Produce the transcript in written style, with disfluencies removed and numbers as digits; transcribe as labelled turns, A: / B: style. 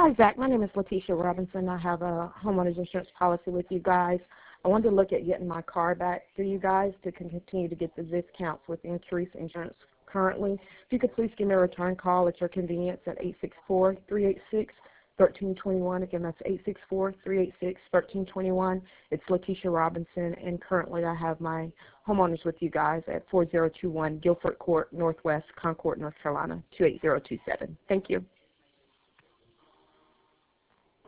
A: Hi, Zach. My name is Letitia Robinson. I have a homeowner's insurance policy with you guys. I wanted to look at getting my car back through you guys to continue to get the discounts with increased insurance currently. If you could please give me a return call at your convenience at 864-386-1321. Again, that's 864-386-1321. It's Letitia Robinson, and currently I have my homeowners with you guys at 4021 Guilford Court, Northwest, Concord, North Carolina, 28027. Thank you.